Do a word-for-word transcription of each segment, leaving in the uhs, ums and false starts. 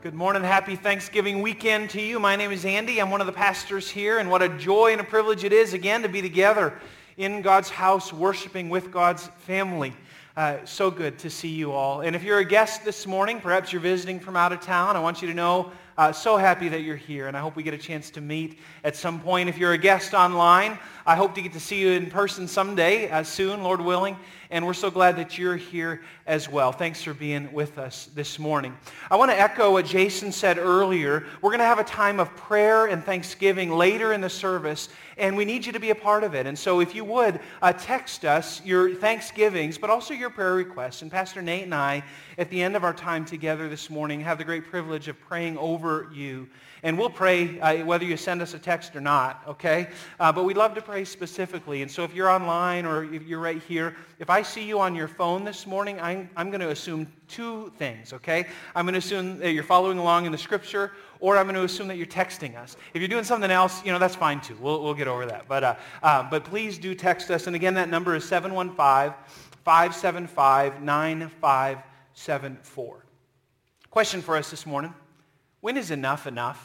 Good morning. Happy Thanksgiving weekend to you. My name is Andy. I'm one of the pastors here, and what a joy and a privilege it is, again, to be together in God's house, worshiping with God's family. Uh, so good to see you all. And if you're a guest this morning, perhaps you're visiting from out of town, I want you to know, uh, so happy that you're here, and I hope we get a chance to meet at some point. If you're a guest online, I hope to get to see you in person someday, uh, soon, Lord willing. And we're so glad that you're here as well. Thanks for being with us this morning. I want to echo what Jason said earlier. We're going to have a time of prayer and thanksgiving later in the service, and we need you to be a part of it. And so if you would, uh, text us your thanksgivings, but also your prayer requests. And Pastor Nate and I, at the end of our time together this morning, have the great privilege of praying over you. And we'll pray uh, whether you send us a text or not, okay? Uh, but we'd love to pray specifically. And so if you're online or if you're right here, if I see you on your phone this morning, I'm, I'm going to assume two things, okay? I'm going to assume that you're following along in the Scripture, or I'm going to assume that you're texting us. If you're doing something else, you know, that's fine too. We'll, we'll get over that. But, uh, uh, but please do text us. And again, that number is seven one five, five seven five, nine five seven four. Question for us this morning. When is enough enough?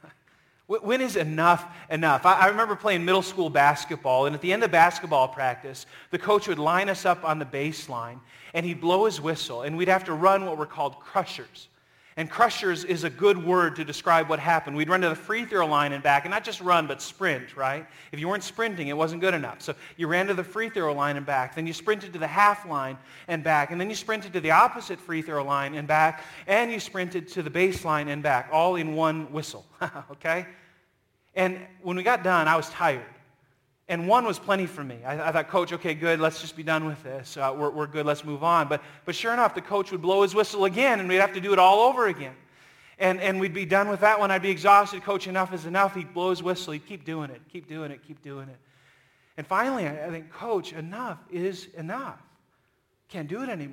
When is enough enough? I remember playing middle school basketball, and at the end of basketball practice, the coach would line us up on the baseline, and he'd blow his whistle, and we'd have to run what were called crushers. And crushers is a good word to describe what happened. We'd run to the free throw line and back, and not just run, but sprint, right? If you weren't sprinting, it wasn't good enough. So you ran to the free throw line and back, then you sprinted to the half line and back, and then you sprinted to the opposite free throw line and back, and you sprinted to the baseline and back, all in one whistle, okay? And when we got done, I was tired. And one was plenty for me. I, I thought, Coach, okay, good, let's just be done with this. Uh, we're, we're good, let's move on. But, but sure enough, the coach would blow his whistle again, and we'd have to do it all over again. And, and we'd be done with that one. I'd be exhausted. Coach, enough is enough. He'd blow his whistle. He'd keep doing it, keep doing it, keep doing it. And finally, I, I think, Coach, enough is enough. Can't do it anymore.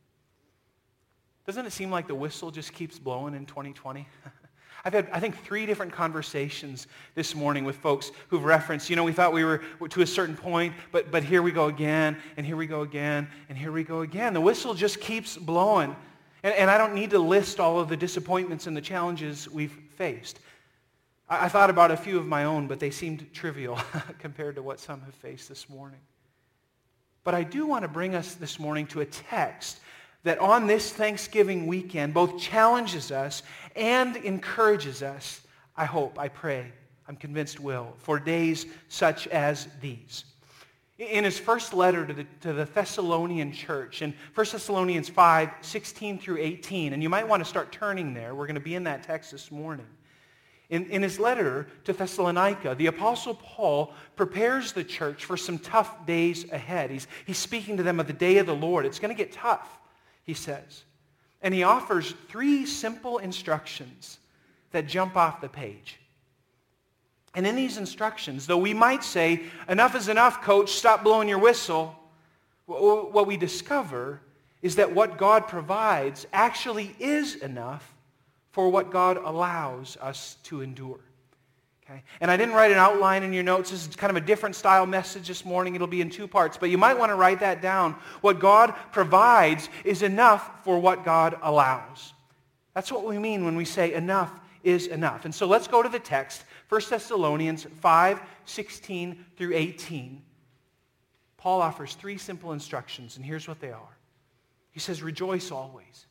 Doesn't it seem like the whistle just keeps blowing in twenty twenty? I've had, I think, three different conversations this morning with folks who've referenced, you know, we thought we were to a certain point, but, but here we go again, and here we go again, and here we go again. The whistle just keeps blowing. And, and I don't need to list all of the disappointments and the challenges we've faced. I, I thought about a few of my own, but they seemed trivial compared to what some have faced this morning. But I do want to bring us this morning to a text that on this Thanksgiving weekend both challenges us and encourages us, I hope, I pray, I'm convinced will, for days such as these. In his first letter to the, to the Thessalonian church, in First Thessalonians five, sixteen through eighteen, and you might want to start turning there. We're going to be in that text this morning. In, in his letter to Thessalonica, the Apostle Paul prepares the church for some tough days ahead. He's, he's speaking to them of the day of the Lord. It's going to get tough, he says. And he offers three simple instructions that jump off the page. And in these instructions, though we might say, enough is enough, coach, stop blowing your whistle, what we discover is that what God provides actually is enough for what God allows us to endure. Okay? And I didn't write an outline in your notes. This is kind of a different style message this morning. It'll be in two parts, but you might want to write that down. What God provides is enough for what God allows. That's what we mean when we say enough is enough. And so let's go to the text, First Thessalonians five, sixteen through eighteen. Paul offers three simple instructions, and here's what they are. He says, rejoice always.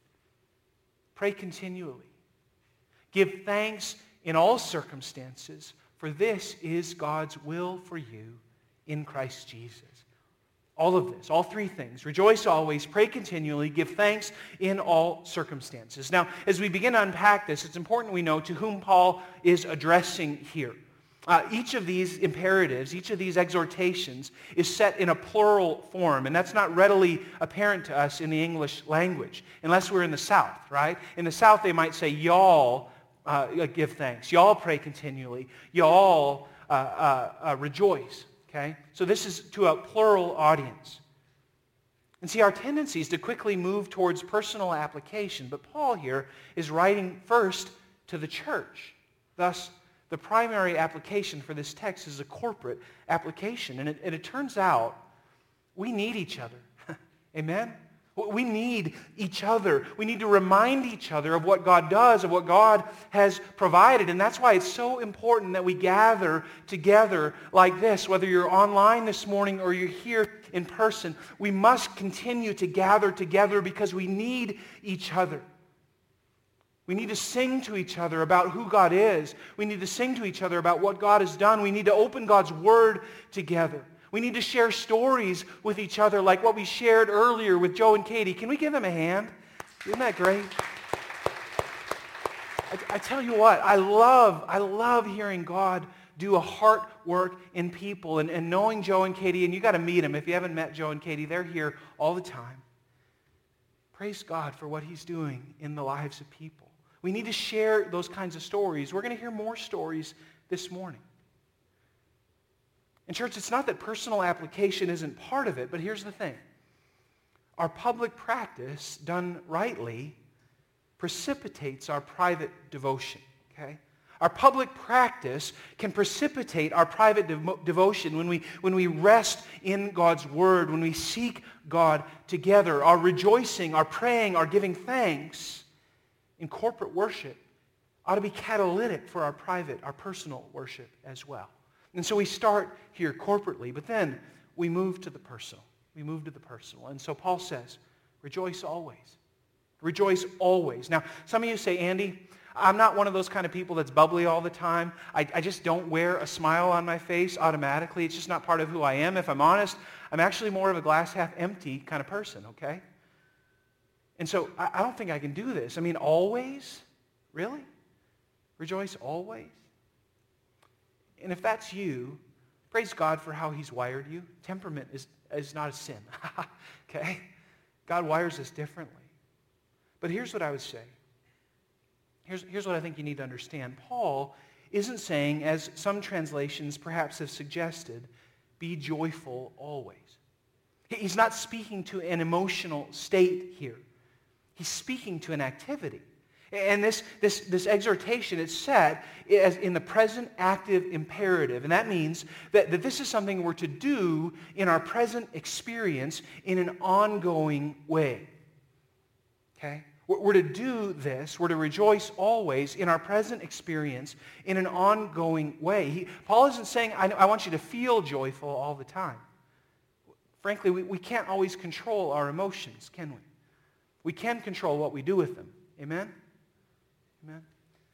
Pray continually. Give thanks in all circumstances, for this is God's will for you in Christ Jesus. All of this, all three things. Rejoice always, pray continually, give thanks in all circumstances. Now, as we begin to unpack this, it's important we know to whom Paul is addressing here. Uh, each of these imperatives, each of these exhortations is set in a plural form, and that's not readily apparent to us in the English language, unless we're in the South, right? In the South, they might say, y'all uh, give thanks, y'all pray continually, y'all uh, uh, uh, rejoice. Okay? So this is to a plural audience. And see, our tendency is to quickly move towards personal application, but Paul here is writing first to the church. Thus, the primary application for this text is a corporate application. And it, and it turns out we need each other. Amen? We need each other. We need to remind each other of what God does, of what God has provided. And that's why it's so important that we gather together like this. Whether you're online this morning or you're here in person, we must continue to gather together because we need each other. We need to sing to each other about who God is. We need to sing to each other about what God has done. We need to open God's Word together. We need to share stories with each other like what we shared earlier with Joe and Katie. Can we give them a hand? Isn't that great? I, I tell you what, I love, I love hearing God do a heart work in people and, and knowing Joe and Katie, and you got to meet them. If you haven't met Joe and Katie, they're here all the time. Praise God for what He's doing in the lives of people. We need to share those kinds of stories. We're going to hear more stories this morning. And church, it's not that personal application isn't part of it, but here's the thing. Our public practice, done rightly, precipitates our private devotion, okay? Our public practice can precipitate our private devo- devotion when we, when we rest in God's Word, when we seek God together. Our rejoicing, our praying, our giving thanks in corporate worship ought to be catalytic for our private, our personal worship as well. And so we start here corporately, but then we move to the personal. We move to the personal. And so Paul says, rejoice always. Rejoice always. Now, some of you say, Andy, I'm not one of those kind of people that's bubbly all the time. I, I just don't wear a smile on my face automatically. It's just not part of who I am. If I'm honest, I'm actually more of a glass half empty kind of person, okay? And so I, I don't think I can do this. I mean, always? Really? Rejoice always? And if that's you, praise God for how He's wired you. Temperament is, is not a sin, okay? God wires us differently. But here's what I would say. Here's, here's what I think you need to understand. Paul isn't saying, as some translations perhaps have suggested, be joyful always. He's not speaking to an emotional state here. He's speaking to an activity. And this, this, this exhortation is set as in the present active imperative. And that means that, that this is something we're to do in our present experience in an ongoing way. Okay? We're, we're to do this. We're to rejoice always in our present experience in an ongoing way. He, Paul isn't saying, I, I want you to feel joyful all the time. Frankly, we, we can't always control our emotions, can we? We can control what we do with them. Amen? Amen.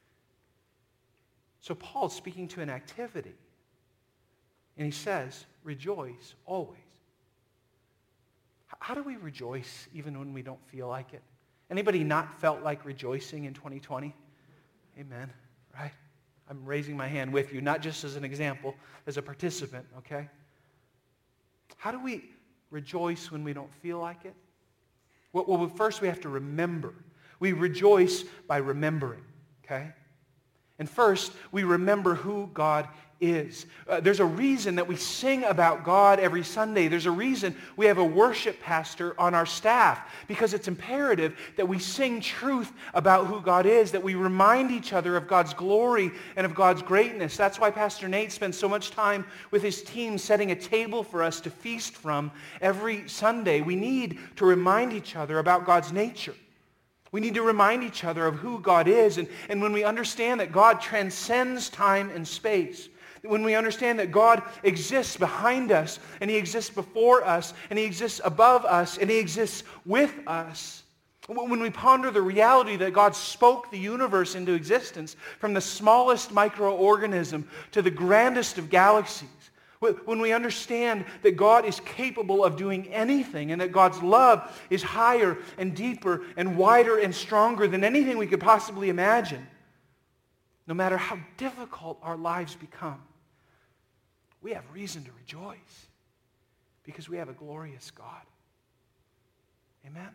So Paul's speaking to an activity. And he says, rejoice always. How do we rejoice even when we don't feel like it? Anybody not felt like rejoicing in twenty twenty? Amen. Right? I'm raising my hand with you, not just as an example, as a participant, okay? How do we rejoice when we don't feel like it? Well, first we have to remember. We rejoice by remembering, okay? And first, we remember who God is. Uh, there's a reason that we sing about God every Sunday. There's a reason we have a worship pastor on our staff, because it's imperative that we sing truth about who God is, that we remind each other of God's glory and of God's greatness. That's why Pastor Nate spends so much time with his team setting a table for us to feast from every Sunday. We need to remind each other about God's nature. We need to remind each other of who God is. And, and when we understand that God transcends time and space, when we understand that God exists behind us, and He exists before us, and He exists above us, and He exists with us, when we ponder the reality that God spoke the universe into existence, from the smallest microorganism to the grandest of galaxies, when we understand that God is capable of doing anything, and that God's love is higher and deeper and wider and stronger than anything we could possibly imagine, no matter how difficult our lives become, we have reason to rejoice because we have a glorious God. Amen?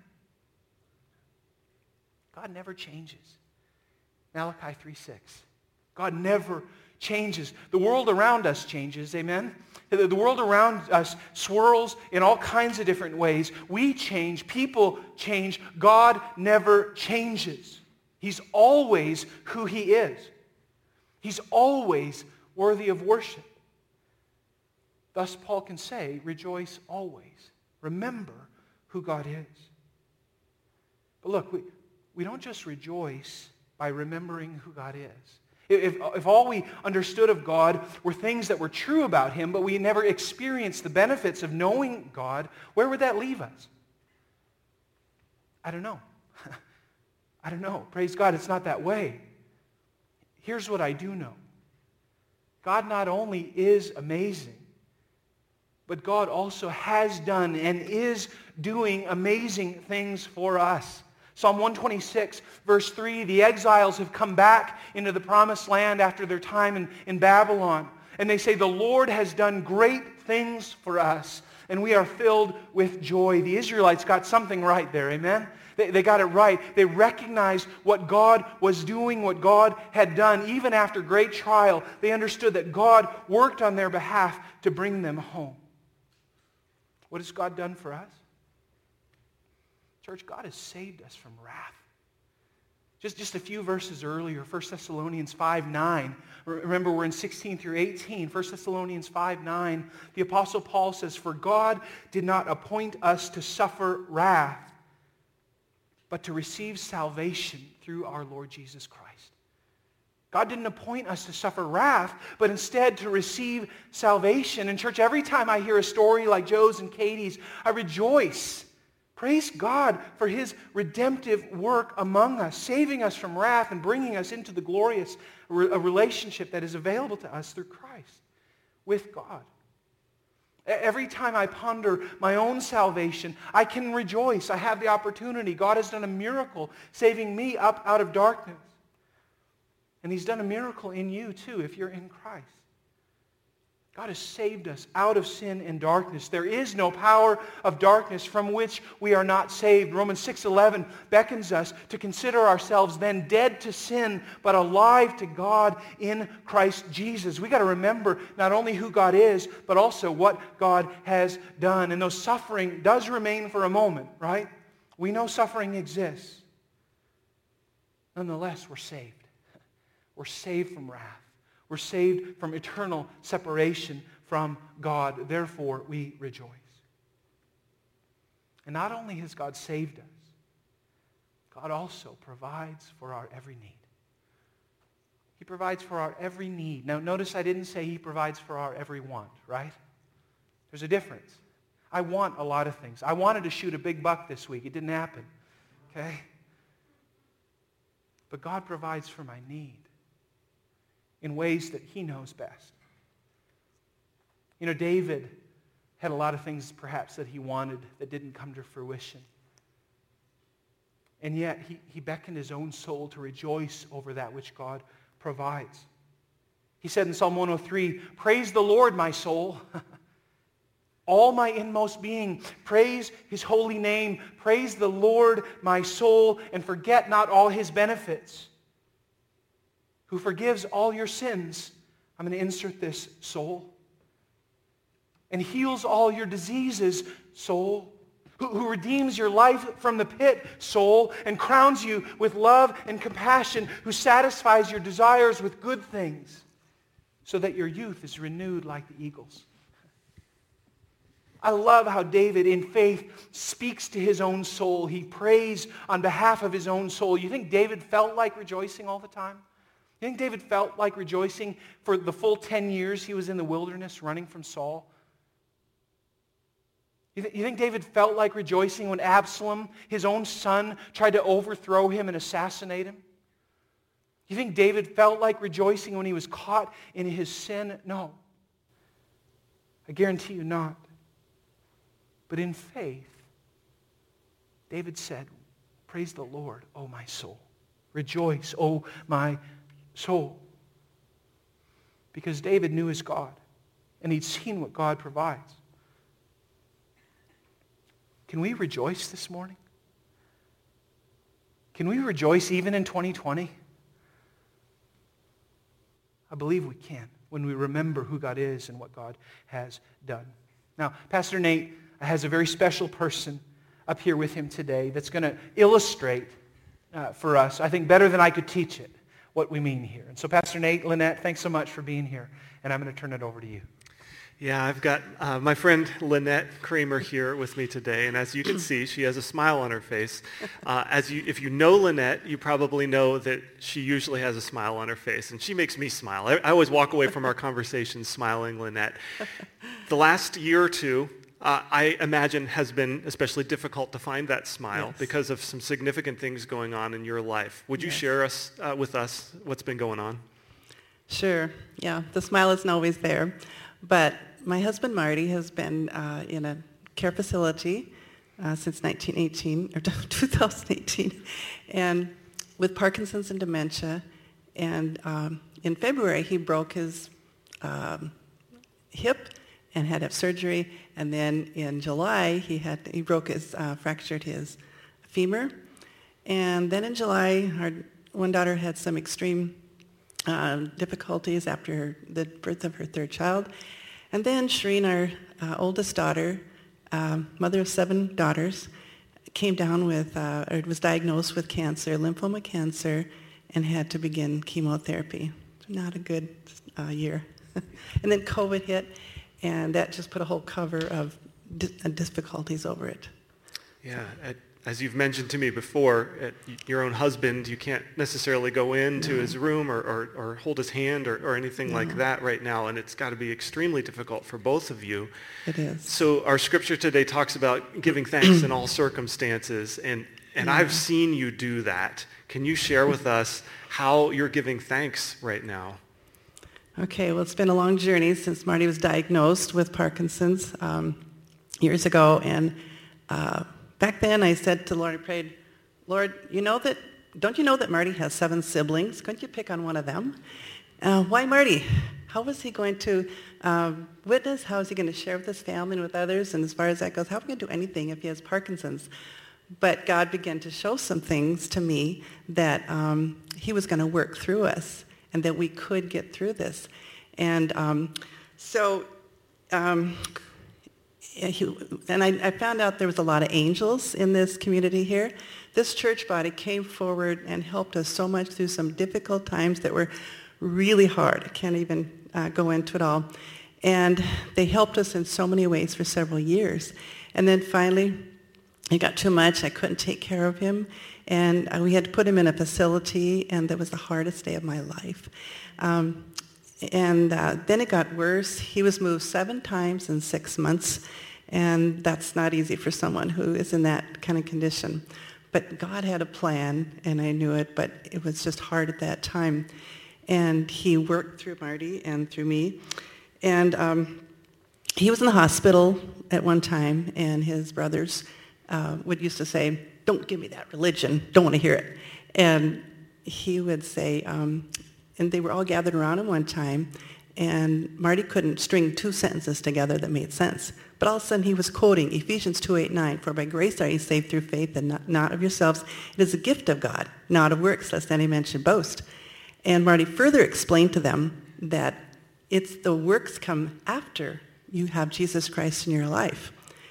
God never changes. Malachi three six. God never changes. The world around us changes, amen? The world around us swirls in all kinds of different ways. We change. People change. God never changes. He's always who He is. He's always worthy of worship. Thus, Paul can say, rejoice always. Remember who God is. But look, we, we don't just rejoice by remembering who God is. If, if all we understood of God were things that were true about him, but we never experienced the benefits of knowing God, where would that leave us? I don't know. I don't know. Praise God, it's not that way. Here's what I do know. God not only is amazing, but God also has done and is doing amazing things for us. Psalm one twenty-six, verse three, the exiles have come back into the promised land after their time in, in Babylon. And they say, the Lord has done great things for us, and we are filled with joy. The Israelites got something right there, amen? They, they got it right. They recognized what God was doing, what God had done. Even after great trial, they understood that God worked on their behalf to bring them home. What has God done for us? Church, God has saved us from wrath. Just, just a few verses earlier, First Thessalonians five nine. Remember, we're in sixteen through eighteen. First Thessalonians five nine. The Apostle Paul says, for God did not appoint us to suffer wrath, but to receive salvation through our Lord Jesus Christ. God didn't appoint us to suffer wrath, but instead to receive salvation. And church, every time I hear a story like Joe's and Katie's, I rejoice. Praise God for his redemptive work among us, saving us from wrath and bringing us into the glorious re- a relationship that is available to us through Christ with God. Every time I ponder my own salvation, I can rejoice. I have the opportunity. God has done a miracle saving me up out of darkness. And he's done a miracle in you too if you're in Christ. God has saved us out of sin and darkness. There is no power of darkness from which we are not saved. Romans six eleven beckons us to consider ourselves then dead to sin, but alive to God in Christ Jesus. We got to remember not only who God is, but also what God has done. And though suffering does remain for a moment, right? We know suffering exists. Nonetheless, we're saved. We're saved from wrath. We're saved from eternal separation from God. Therefore, we rejoice. And not only has God saved us, God also provides for our every need. He provides for our every need. Now, notice I didn't say he provides for our every want, right? There's a difference. I want a lot of things. I wanted to shoot a big buck this week. It didn't happen, okay? But God provides for my need in ways that he knows best. You know, David had a lot of things perhaps that he wanted that didn't come to fruition. And yet he, he beckoned his own soul to rejoice over that which God provides. He said in Psalm one oh three, praise the Lord, my soul. All my inmost being, praise his holy name. Praise the Lord, my soul, and forget not all his benefits. Who forgives all your sins. I'm going to insert this, soul. And heals all your diseases, soul. Who, who redeems your life from the pit, soul. And crowns you with love and compassion. Who satisfies your desires with good things. So that your youth is renewed like the eagles. I love how David, in faith, speaks to his own soul. He prays on behalf of his own soul. You think David felt like rejoicing all the time? You think David felt like rejoicing for the full ten years he was in the wilderness running from Saul? You, th- you think David felt like rejoicing when Absalom, his own son, tried to overthrow him and assassinate him? You think David felt like rejoicing when he was caught in his sin? No. I guarantee you not. But in faith, David said, praise the Lord, O my soul. Rejoice, O my soul. Because David knew his God, and he'd seen what God provides. Can we rejoice this morning? Can we rejoice even in twenty twenty? I believe we can when we remember who God is and what God has done. Now, Pastor Nate has a very special person up here with him today that's going to illustrate uh, for us, I think better than I could teach it, what we mean here. And so Pastor Nate, Lynette, thanks so much for being here. And I'm going to turn it over to you. Yeah, I've got uh, my friend Lynette Kramer here with me today, and as you can see, she has a smile on her face. Uh, as you, if you know Lynette, you probably know that she usually has a smile on her face, and she makes me smile. I, I always walk away from our conversations smiling, Lynette. The last year or two, uh, I imagine, has been especially difficult to find that smile yes. because of some significant things going on in your life. Would you yes. share us uh, with us what's been going on? Sure. Yeah, the smile isn't always there, but my husband, Marty, has been uh, in a care facility uh, since nineteen eighteen, or two thousand eighteen, and with Parkinson's and dementia. And um, in February, he broke his um, hip and had to have surgery. And then in July, he had he broke his, uh, fractured his femur. And then in July, our one daughter had some extreme uh, difficulties after the birth of her third child. And then Shereen, our uh, oldest daughter, um, mother of seven daughters, came down with, uh, or was diagnosed with cancer, lymphoma cancer, and had to begin chemotherapy. Not a good uh, year. And then COVID hit, and that just put a whole cover of di- difficulties over it. Yeah, at, as you've mentioned to me before, at your own husband, you can't necessarily go into no. his room or, or, or hold his hand or, or anything no. like that right now, and it's got to be extremely difficult for both of you. It is. So our scripture today talks about giving thanks in all circumstances, and, and yeah. I've seen you do that. Can you share with us how you're giving thanks right now? Okay, well, it's been a long journey since Marty was diagnosed with Parkinson's um, years ago, and uh, back then I said to the Lord, I prayed, Lord, you know that, don't you know that Marty has seven siblings? Couldn't you pick on one of them? Uh, why Marty? How is he going to uh, witness? How is he going to share with his family and with others? And as far as that goes, how are we going to do anything if he has Parkinson's? But God began to show some things to me that um, he was going to work through us and that we could get through this. And um, so, um, he, and I, I found out there was a lot of angels in this community here. This church body came forward and helped us so much through some difficult times that were really hard. I can't even uh, go into it all. And they helped us in so many ways for several years. And then finally, it got too much. I couldn't take care of him. And we had to put him in a facility, and that was the hardest day of my life. Um, and uh, then it got worse. He was moved seven times in six months, and that's not easy for someone who is in that kind of condition. But God had a plan, and I knew it, but it was just hard at that time. And he worked through Marty and through me. And um, he was in the hospital at one time, and his brothers uh, would used to say, don't give me that religion, don't want to hear it. And he would say, um, and they were all gathered around him one time, and Marty couldn't string two sentences together that made sense. But all of a sudden he was quoting Ephesians two eight nine, for by grace are you saved through faith, and not, not of yourselves. It is a gift of God, not of works, lest any man should boast. And Marty further explained to them that it's the works come after you have Jesus Christ in your life.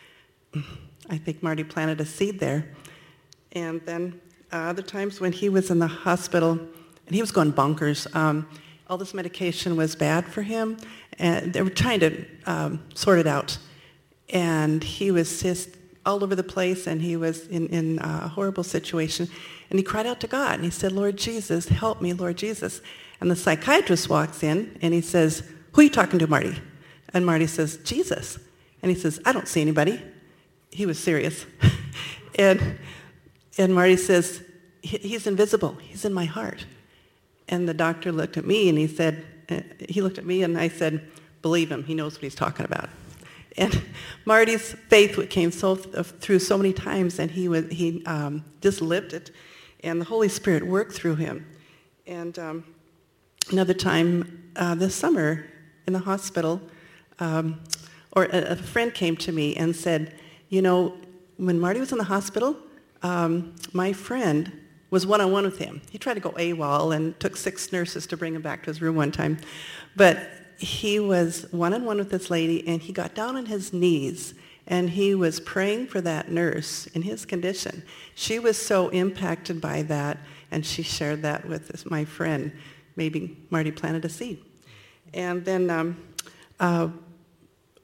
I think Marty planted a seed there. And then uh, other times when he was in the hospital, and he was going bonkers, um, all this medication was bad for him, and they were trying to um, sort it out. And he was just all over the place, and he was in, in a horrible situation. And he cried out to God, and he said, Lord Jesus, help me, Lord Jesus. And the psychiatrist walks in, and he says, who are you talking to, Marty? And Marty says, Jesus. And he says, I don't see anybody. He was serious. and and Marty says, he's invisible. He's in my heart. And the doctor looked at me, and he said, he looked at me, and I said, believe him. He knows what he's talking about. And Marty's faith came so through so many times, and he was, he um, just lived it, and the Holy Spirit worked through him. And um, another time uh, this summer in the hospital, um, or a, a friend came to me and said, you know, when Marty was in the hospital, um, my friend was one-on-one with him. He tried to go AWOL and took six nurses to bring him back to his room one time. But he was one-on-one with this lady, and he got down on his knees, and he was praying for that nurse in his condition. She was so impacted by that, and she shared that with this, my friend. Maybe Marty planted a seed. And then um, uh,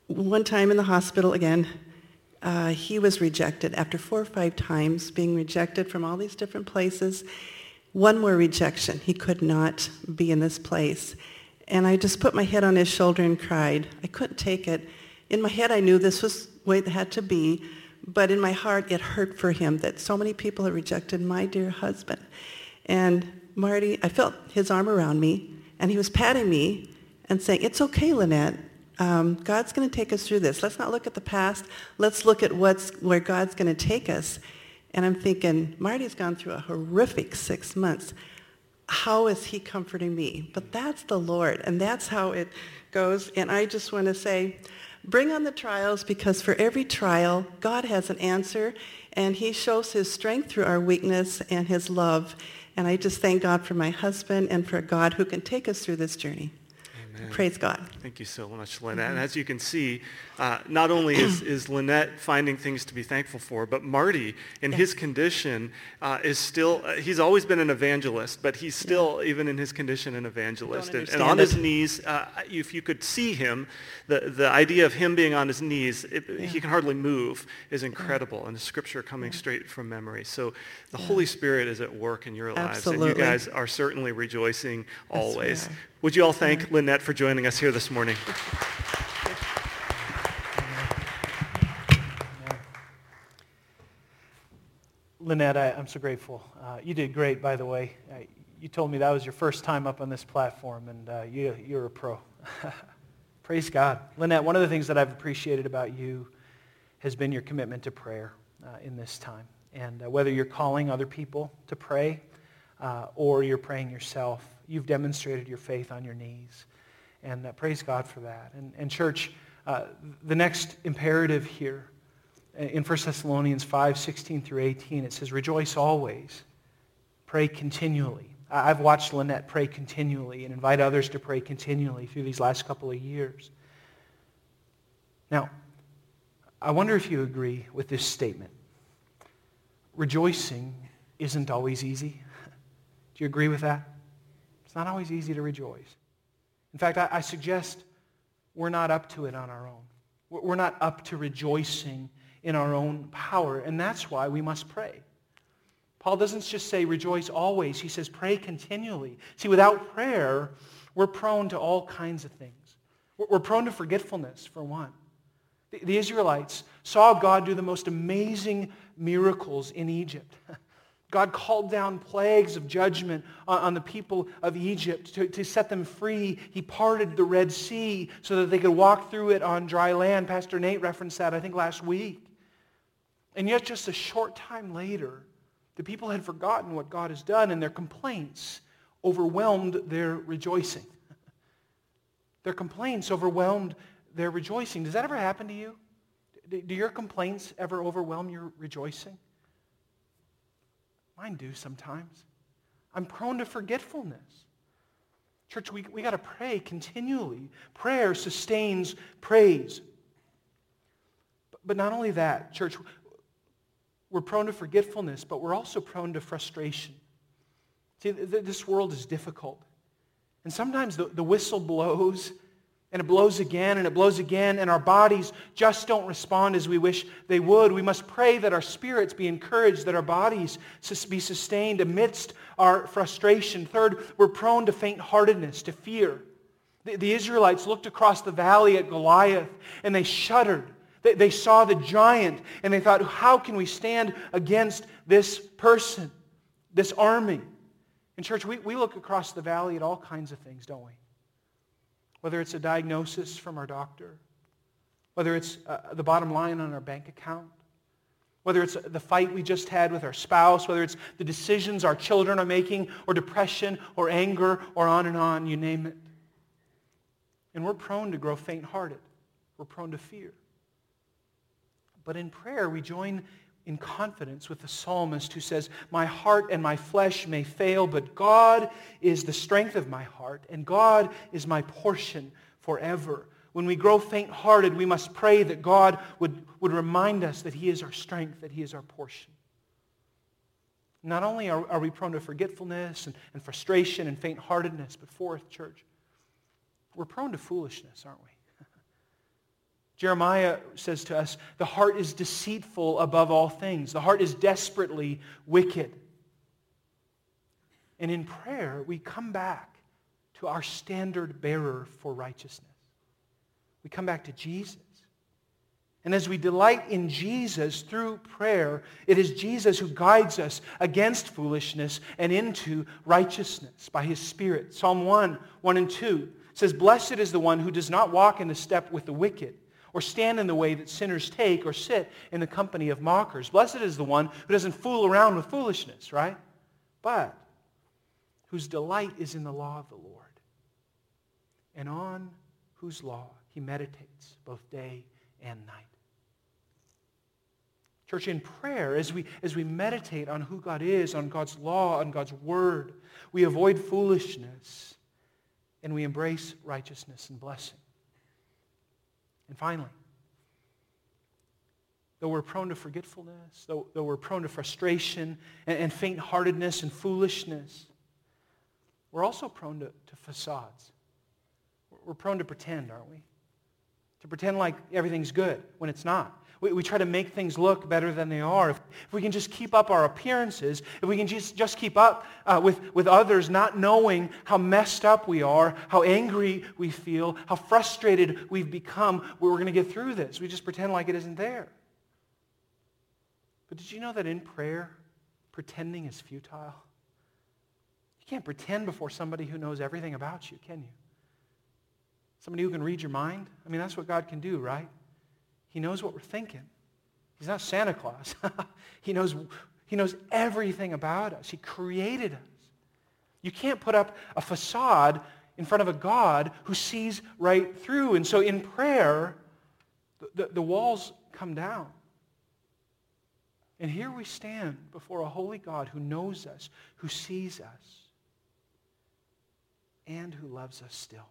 one time in the hospital again, uh, he was rejected after four or five times being rejected from all these different places. One more rejection. He could not be in this place. And I just put my head on his shoulder and cried. I couldn't take it. In my head, I knew this was the way it had to be, but in my heart, it hurt for him that so many people had rejected my dear husband. And Marty, I felt his arm around me, and he was patting me and saying, "It's okay, Lynette. Um, God's going to take us through this. Let's not look at the past. Let's look at what's where God's going to take us." And I'm thinking, Marty's gone through a horrific six months. How is he comforting me? But that's the Lord, and that's how it goes. And I just want to say, bring on the trials, because for every trial, God has an answer, and he shows his strength through our weakness and his love. And I just thank God for my husband and for God who can take us through this journey. Amen. Praise God. Thank you so much, Lynette. Mm-hmm. And as you can see, uh, not only is, is Lynette finding things to be thankful for, but Marty, in yeah. his condition, uh, is still, uh, he's always been an evangelist, but he's still, yeah. even in his condition, an evangelist. And, and on it. his knees, uh, if you could see him, the, the idea of him being on his knees, it, yeah. he can hardly move, is incredible. Yeah. And the scripture coming yeah. straight from memory. So the yeah. Holy Spirit is at work in your lives. Absolutely. And you guys are certainly rejoicing always. Yes, would you all thank yeah. Lynette for joining us here this morning? Lynette, I, I'm so grateful. Uh, you did great, by the way. Uh, you told me that was your first time up on this platform, and uh, you, you're a pro. Praise God. Lynette, one of the things that I've appreciated about you has been your commitment to prayer uh, in this time. And uh, whether you're calling other people to pray uh, or you're praying yourself, you've demonstrated your faith on your knees. And uh, praise God for that. And, and church, uh, the next imperative here, in First Thessalonians five, sixteen through eighteen, it says, rejoice always, pray continually. I've watched Lynette pray continually and invite others to pray continually through these last couple of years. Now, I wonder if you agree with this statement. Rejoicing isn't always easy. Do you agree with that? It's not always easy to rejoice. In fact, I, I suggest we're not up to it on our own. We're not up to rejoicing in our own power, and that's why we must pray. Paul doesn't just say rejoice always. He says pray continually. See, without prayer, we're prone to all kinds of things. We're prone to forgetfulness, for one. The, the Israelites saw God do the most amazing miracles in Egypt. God called down plagues of judgment on, on the people of Egypt to, to set them free. He parted the Red Sea so that they could walk through it on dry land. Pastor Nate referenced that, I think, last week. And yet just a short time later, the people had forgotten what God has done, and their complaints overwhelmed their rejoicing. Their complaints overwhelmed their rejoicing. Does that ever happen to you? Do your complaints ever overwhelm your rejoicing? Mine do sometimes. I'm prone to forgetfulness. Church, we, we got to pray continually. Prayer sustains praise. But, but not only that, church, we're prone to forgetfulness, but we're also prone to frustration. See, th- th- this world is difficult. And sometimes the, the whistle blows, and it blows again, and it blows again, and our bodies just don't respond as we wish they would. We must pray that our spirits be encouraged, that our bodies sus- be sustained amidst our frustration. Third, we're prone to faint-heartedness, to fear. The, the Israelites looked across the valley at Goliath, and they shuddered. They, they saw the giant, and they thought, how can we stand against this person, this army? In church, we, we look across the valley at all kinds of things, don't we? Whether it's a diagnosis from our doctor, whether it's uh, the bottom line on our bank account, whether it's the fight we just had with our spouse, whether it's the decisions our children are making, or depression, or anger, or on and on, you name it. And we're prone to grow faint-hearted. We're prone to fear. But in prayer, we join in confidence with the psalmist who says, my heart and my flesh may fail, but God is the strength of my heart, and God is my portion forever. When we grow faint-hearted, we must pray that God would, would remind us that He is our strength, that He is our portion. Not only are, are we prone to forgetfulness and, and frustration and faint-heartedness, but fourth, church, we're prone to foolishness, aren't we? Jeremiah says to us, the heart is deceitful above all things. The heart is desperately wicked. And in prayer, we come back to our standard bearer for righteousness. We come back to Jesus. And as we delight in Jesus through prayer, it is Jesus who guides us against foolishness and into righteousness by His Spirit. Psalm one, one and two says, "Blessed is the one who does not walk in the step with the wicked, or stand in the way that sinners take, or sit in the company of mockers. Blessed is the one who doesn't fool around with foolishness," right? But whose delight is in the law of the Lord, and on whose law he meditates both day and night. Church, in prayer, as we, as we meditate on who God is, on God's law, on God's word, we avoid foolishness and we embrace righteousness and blessing. And finally, though we're prone to forgetfulness, though, though we're prone to frustration and, and faint-heartedness and foolishness, we're also prone to, to facades. We're prone to pretend, aren't we? To pretend like everything's good when it's not. We, we try to make things look better than they are. If, if we can just keep up our appearances, if we can just, just keep up uh, with, with others, not knowing how messed up we are, how angry we feel, how frustrated we've become, we're going to get through this. We just pretend like it isn't there. But did you know that in prayer, pretending is futile? You can't pretend before somebody who knows everything about you, can you? Somebody who can read your mind? I mean, that's what God can do, right? He knows what we're thinking. He's not Santa Claus. he knows, he knows everything about us. He created us. You can't put up a facade in front of a God who sees right through. And so in prayer, the, the, the walls come down. And here we stand before a holy God who knows us, who sees us, and who loves us still.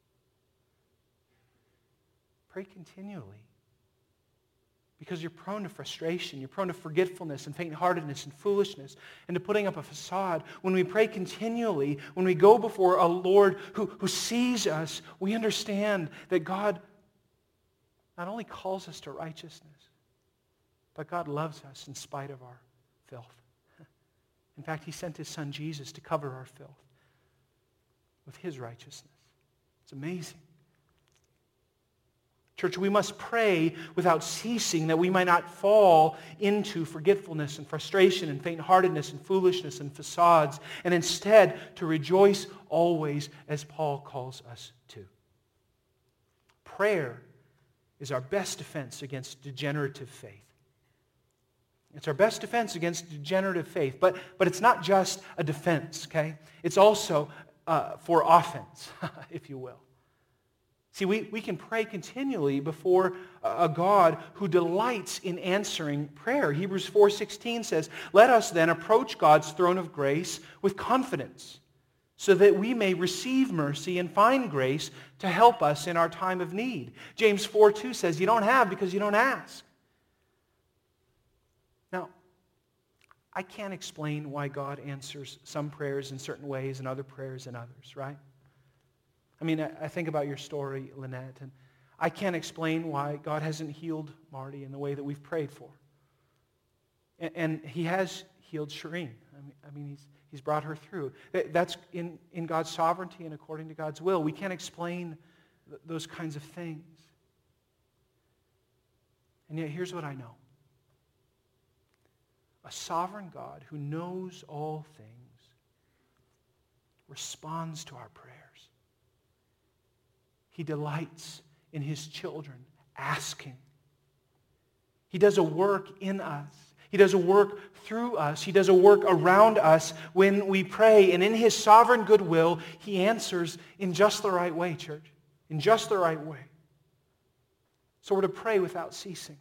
Pray continually. Because you're prone to frustration, you're prone to forgetfulness and faint-heartedness and foolishness and to putting up a facade. When we pray continually, when we go before a Lord who, who sees us, we understand that God not only calls us to righteousness, but God loves us in spite of our filth. In fact, He sent His Son Jesus to cover our filth with His righteousness. It's amazing. Church, we must pray without ceasing that we might not fall into forgetfulness and frustration and faint-heartedness and foolishness and facades, and instead to rejoice always as Paul calls us to. Prayer is our best defense against degenerative faith. It's our best defense against degenerative faith, but, but it's not just a defense, okay? It's also uh, for offense, if you will. See, we, we can pray continually before a God who delights in answering prayer. Hebrews four sixteen says, "Let us then approach God's throne of grace with confidence, so that we may receive mercy and find grace to help us in our time of need." James four two says, "You don't have because you don't ask." Now, I can't explain why God answers some prayers in certain ways and other prayers in others, right? I mean, I think about your story, Lynette, and I can't explain why God hasn't healed Marty in the way that we've prayed for. And, and He has healed Shireen. I mean, I mean he's, he's brought her through. That's in, in God's sovereignty and according to God's will. We can't explain th- those kinds of things. And yet, here's what I know. A sovereign God who knows all things responds to our prayers. He delights in His children asking. He does a work in us. He does a work through us. He does a work around us when we pray. And in His sovereign goodwill, He answers in just the right way, church. In just the right way. So we're to pray without ceasing.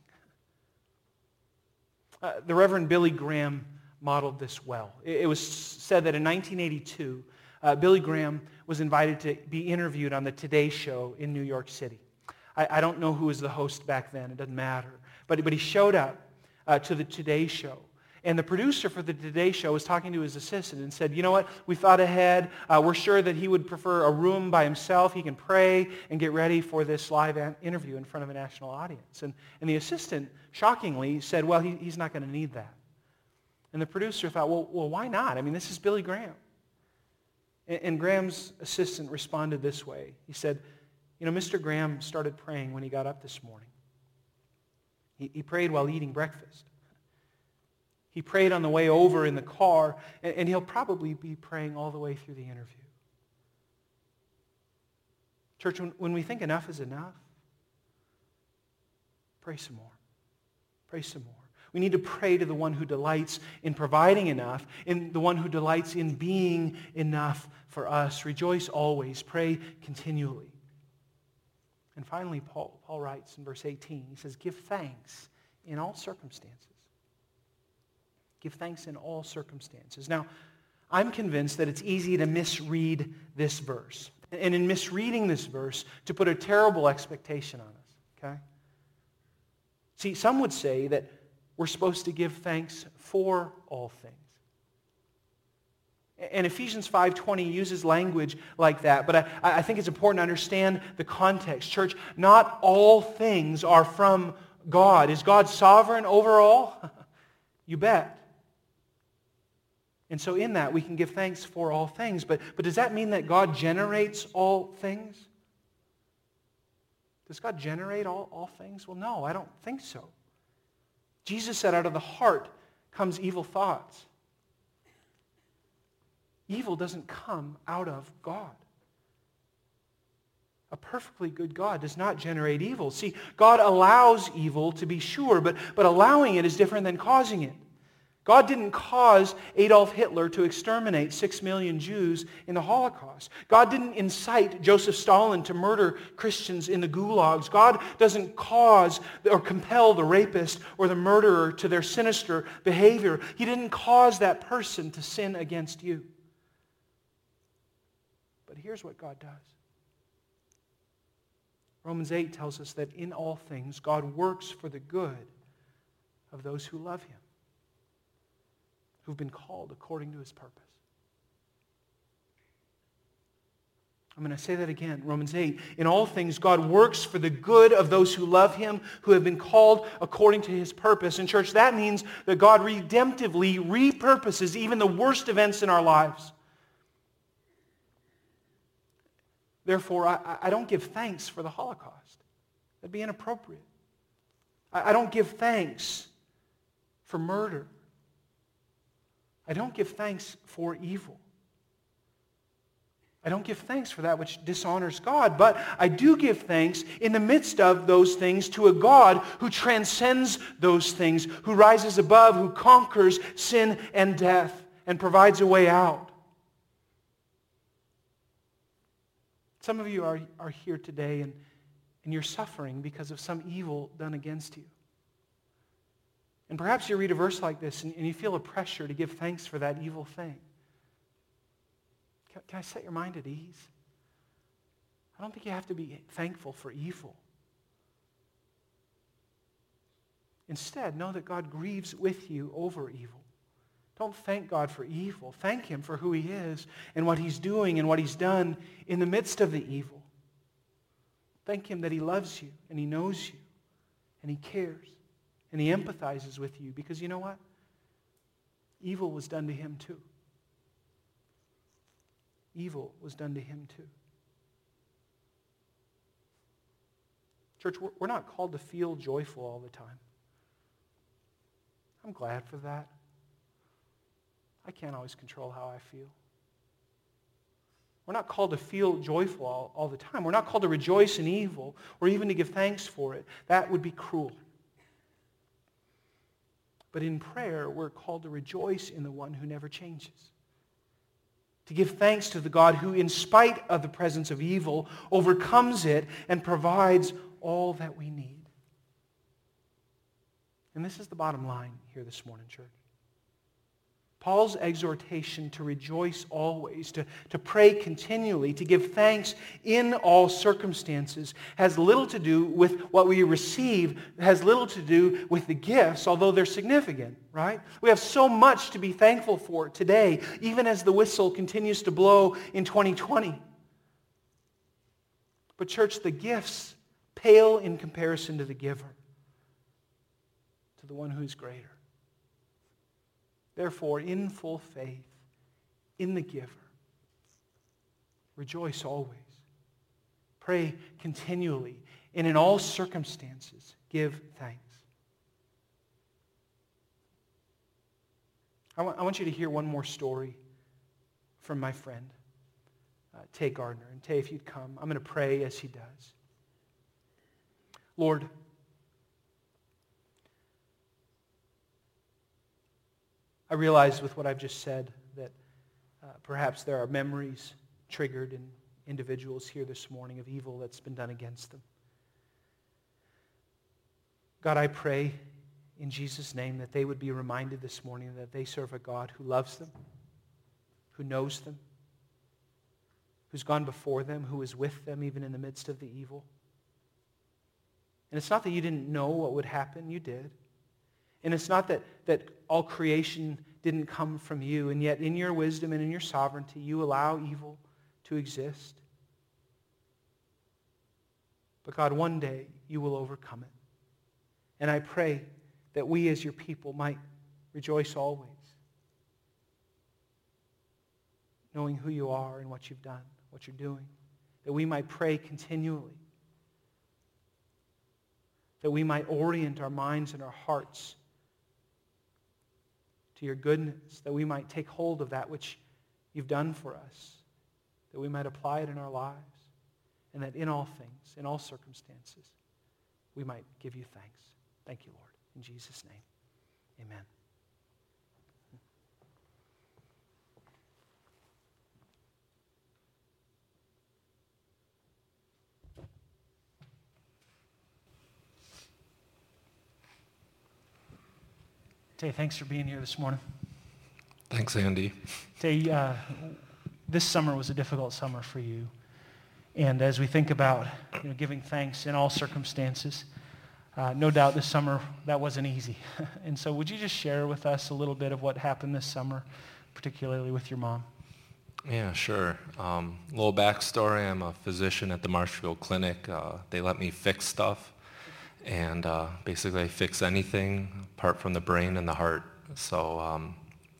Uh, the Reverend Billy Graham modeled this well. It, it was said that in nineteen eighty-two, Uh, Billy Graham was invited to be interviewed on the Today Show in New York City. I, I don't know who was the host back then. It doesn't matter. But, but he showed up uh, to the Today Show. And the producer for the Today Show was talking to his assistant and said, you know what, we thought ahead. Uh, we're sure that he would prefer a room by himself. He can pray and get ready for this live an- interview in front of a national audience. And, and the assistant, shockingly, said, well, he, he's not going to need that. And the producer thought, well, well, why not? I mean, this is Billy Graham. And, and Graham's assistant responded this way. He said, you know, Mister Graham started praying when he got up this morning. He, he prayed while eating breakfast. He prayed on the way over in the car, and, and he'll probably be praying all the way through the interview. Church, when, when we think enough is enough, pray some more. Pray some more. We need to pray to the one who delights in providing enough, in the one who delights in being enough for us. Rejoice always. Pray continually. And finally, Paul, Paul writes in verse eighteen, he says, give thanks in all circumstances. Give thanks in all circumstances. Now, I'm convinced that it's easy to misread this verse. And in misreading this verse, to put a terrible expectation on us, okay? See, some would say that we're supposed to give thanks for all things. And Ephesians five twenty uses language like that, but I, I think it's important to understand the context. Church, not all things are from God. Is God sovereign over all? You bet. And so in that, we can give thanks for all things. But, but does that mean that God generates all things? Does God generate all, all things? Well, no, I don't think so. Jesus said out of the heart comes evil thoughts. Evil doesn't come out of God. A perfectly good God does not generate evil. See, God allows evil to be sure, but, but allowing it is different than causing it. God didn't cause Adolf Hitler to exterminate six million Jews in the Holocaust. God didn't incite Joseph Stalin to murder Christians in the gulags. God doesn't cause or compel the rapist or the murderer to their sinister behavior. He didn't cause that person to sin against you. But here's what God does. Romans eight tells us that in all things God works for the good of those who love Him, who've been called according to His purpose. I'm going to say that again, Romans eight. In all things, God works for the good of those who love Him, who have been called according to His purpose. And church, that means that God redemptively repurposes even the worst events in our lives. Therefore, I, I don't give thanks for the Holocaust. That'd be inappropriate. I, I don't give thanks for murder. I don't give thanks for evil. I don't give thanks for that which dishonors God, but I do give thanks in the midst of those things to a God who transcends those things, who rises above, who conquers sin and death and provides a way out. Some of you are, are here today and, and you're suffering because of some evil done against you. And perhaps you read a verse like this and, and you feel a pressure to give thanks for that evil thing. Can, can I set your mind at ease? I don't think you have to be thankful for evil. Instead, know that God grieves with you over evil. Don't thank God for evil. Thank Him for who He is and what He's doing and what He's done in the midst of the evil. Thank Him that He loves you and He knows you and He cares. And He empathizes with you because you know what? Evil was done to Him too. Evil was done to Him too. Church, we're not called to feel joyful all the time. I'm glad for that. I can't always control how I feel. We're not called to feel joyful all, all the time. We're not called to rejoice in evil or even to give thanks for it. That would be cruel. But in prayer, we're called to rejoice in the one who never changes. To give thanks to the God who, in spite of the presence of evil, overcomes it and provides all that we need. And this is the bottom line here this morning, church. Paul's exhortation to rejoice always, to, to pray continually, to give thanks in all circumstances has little to do with what we receive, has little to do with the gifts, although they're significant, right? We have so much to be thankful for today, even as the whistle continues to blow in twenty twenty. But church, the gifts pale in comparison to the giver, to the one who is greater. Therefore, in full faith, in the giver, rejoice always. Pray continually, and in all circumstances, give thanks. I want, I want you to hear one more story from my friend, uh, Tay Gardner. And Tay, if you'd come, I'm going to pray as he does. Lord, I realize with what I've just said that uh, perhaps there are memories triggered in individuals here this morning of evil that's been done against them. God, I pray in Jesus' name that they would be reminded this morning that they serve a God who loves them, who knows them, who's gone before them, who is with them even in the midst of the evil. And it's not that you didn't know what would happen, you did. And it's not that, that all creation didn't come from you, and yet in your wisdom and in your sovereignty, you allow evil to exist. But God, one day you will overcome it. And I pray that we as your people might rejoice always, knowing who you are and what you've done, what you're doing. That we might pray continually. That we might orient our minds and our hearts to your goodness, that we might take hold of that which you've done for us, that we might apply it in our lives, and that in all things, in all circumstances, we might give you thanks. Thank you, Lord. In Jesus' name, amen. Tay, thanks for being here this morning. Thanks, Andy. Tay, uh, this summer was a difficult summer for you. And as we think about you know, giving thanks in all circumstances, uh, no doubt this summer that wasn't easy. And so would you just share with us a little bit of what happened this summer, particularly with your mom? Yeah, sure. Um, a little backstory. I'm a physician at the Marshfield Clinic. Uh, they let me fix stuff. And uh, basically I fix anything apart from the brain and the heart. So um,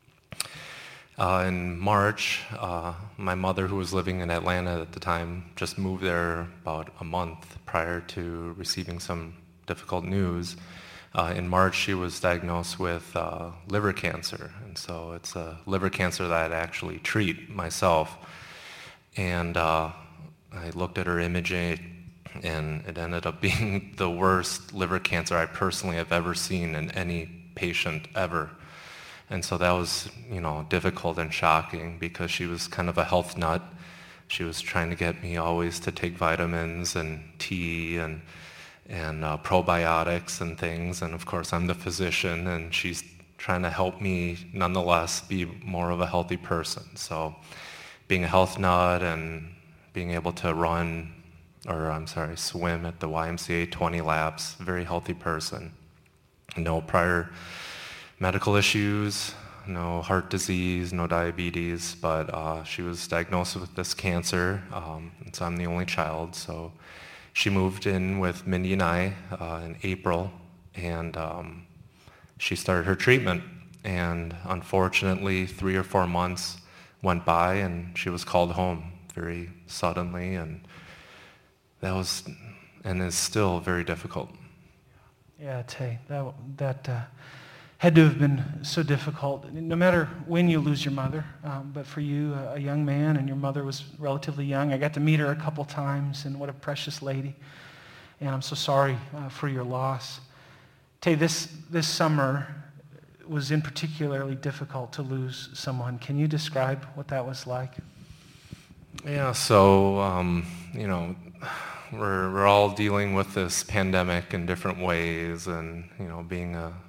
uh, in March, uh, my mother, who was living in Atlanta at the time, just moved there about a month prior to receiving some difficult news. Uh, in March, she was diagnosed with uh, liver cancer. And so it's a liver cancer that I actually treat myself. And uh, I looked at her imaging, and it ended up being the worst liver cancer I personally have ever seen in any patient ever. And so that was, you know, difficult and shocking because she was kind of a health nut. She was trying to get me always to take vitamins and tea and and uh, probiotics and things. And of course, I'm the physician, and she's trying to help me nonetheless be more of a healthy person. So being a health nut and being able to run or I'm sorry, swim at the Y M C A twenty laps, very healthy person. No prior medical issues, no heart disease, no diabetes, but uh, she was diagnosed with this cancer, um, and so I'm the only child. So she moved in with Mindy and I uh, in April, and um, she started her treatment. And unfortunately, three or four months went by, and she was called home very suddenly, and that was and is still very difficult. Yeah, Tay, that that uh, had to have been so difficult. No matter when you lose your mother, um, but for you, a, a young man, and your mother was relatively young. I got to meet her a couple times, and what a precious lady. And I'm so sorry uh, for your loss. Tay, this this summer was in particularly difficult to lose someone. Can you describe what that was like? Yeah, so um, you know. We're we're all dealing with this pandemic in different ways, and you know, being a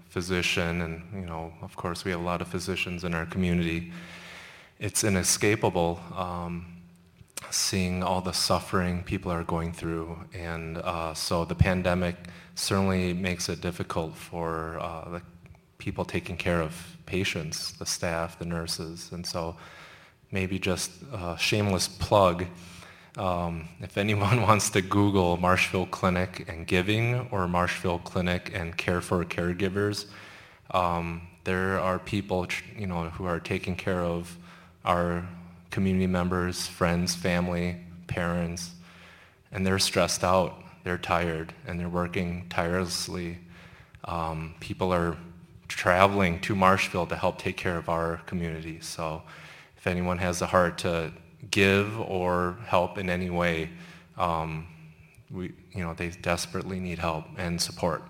physician, and, you know, of course we have a lot of physicians in our community, it's inescapable um, seeing all the suffering people are going through. And uh, so the pandemic certainly makes it difficult for uh, the people taking care of patients, the staff, the nurses. And so maybe just a shameless plug, um, if anyone wants to Google Marshfield Clinic and giving, or Marshfield Clinic and care for caregivers, um, there are people, you know, who are taking care of our community members, friends, family, parents, and they're stressed out, they're tired, and they're working tirelessly. Um, people are traveling to Marshfield to help take care of our community. So if anyone has the heart to give or help in any way, um, we, you know, they desperately need help and support.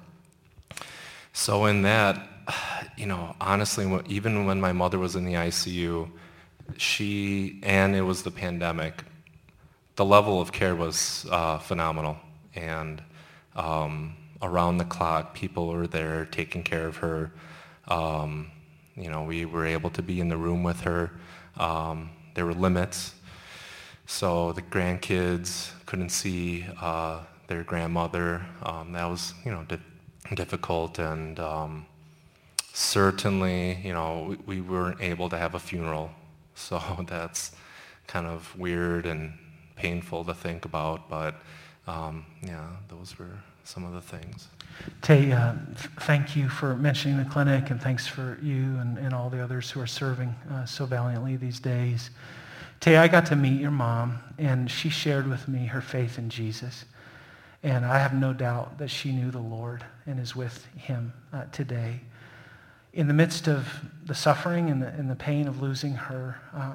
So in that, you know, honestly, even when my mother was in the I C U, she, and it was the pandemic, the level of care was uh, phenomenal. And um, around the clock, people were there taking care of her. Um, you know, we were able to be in the room with her. Um, there were limits. So the grandkids couldn't see uh, their grandmother. Um, that was, you know, di- difficult. And um, certainly, you know, we, we weren't able to have a funeral. So that's kind of weird and painful to think about, but um, yeah, those were some of the things. Tay, uh, th- thank you for mentioning the clinic, and thanks for you and, and all the others who are serving uh, so valiantly these days. Tay, I got to meet your mom, and she shared with me her faith in Jesus, and I have no doubt that she knew the Lord and is with him uh, today. In the midst of the suffering and the, and the pain of losing her, uh,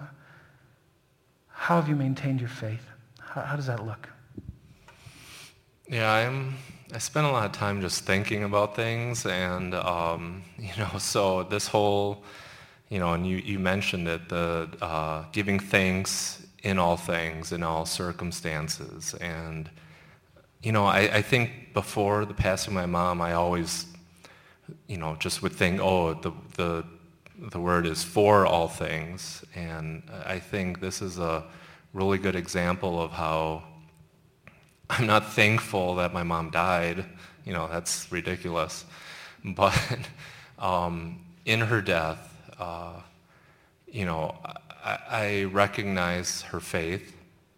how have you maintained your faith? How, how does that look? Yeah, I'm, I spent a lot of time just thinking about things, and, um, you know, so this whole, you know, and you, you mentioned it, the uh, giving thanks in all things, in all circumstances. And, you know, I, I think before the passing of my mom, I always, you know, just would think, oh, the the the word is for all things. And I think this is a really good example of how I'm not thankful that my mom died. You know, that's ridiculous. But um, in her death, uh, you know, I, I recognize her faith.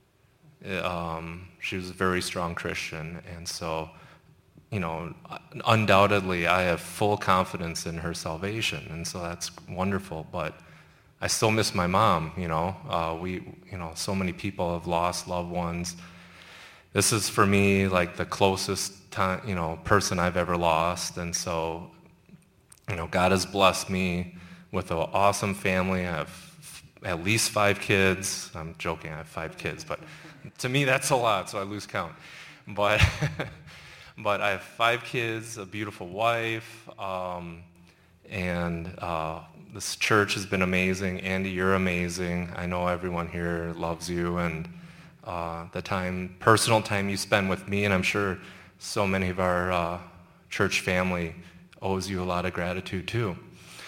Um, she was a very strong Christian, and so, you know, undoubtedly I have full confidence in her salvation, and so that's wonderful. But I still miss my mom, you know. Uh, we, you know, so many people have lost loved ones. This is for me like the closest time, you know, person I've ever lost, and so, you know, God has blessed me with an awesome family. I have at least five kids. I'm joking, I have five kids, but to me that's a lot, so I lose count. But but I have five kids, a beautiful wife, um, and uh, this church has been amazing. Andy, you're amazing. I know everyone here loves you, and uh, the time, personal time you spend with me, and I'm sure so many of our uh, church family owes you a lot of gratitude too.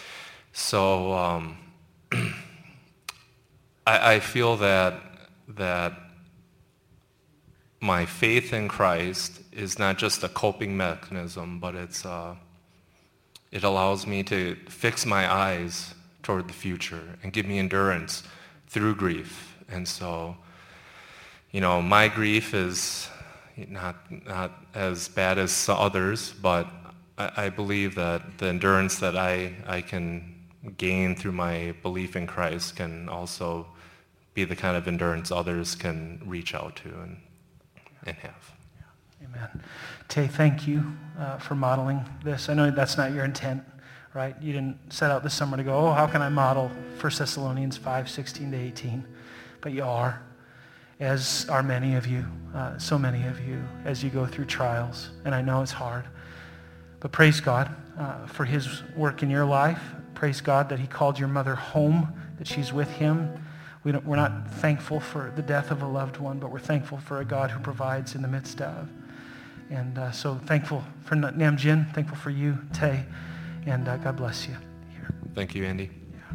So um, I, I feel that that my faith in Christ is not just a coping mechanism, but it's uh, it allows me to fix my eyes toward the future and give me endurance through grief. And so, you know, my grief is not not as bad as others, but I, I believe that the endurance that I, I can gain through my belief in Christ can also be the kind of endurance others can reach out to and and have. Yeah. Amen. Tay, thank you uh, for modeling this. I know that's not your intent, right? You didn't set out this summer to go, oh, how can I model First Thessalonians five, sixteen to eighteen? But you are, as are many of you, uh, so many of you, as you go through trials. And I know it's hard. But praise God uh, for his work in your life. Praise God that he called your mother home, that she's with him. We don't, we're not thankful for the death of a loved one, but we're thankful for a God who provides in the midst of. And uh, so thankful for Namjin, thankful for you, Tay. And uh, God bless you. Here. Thank you, Andy.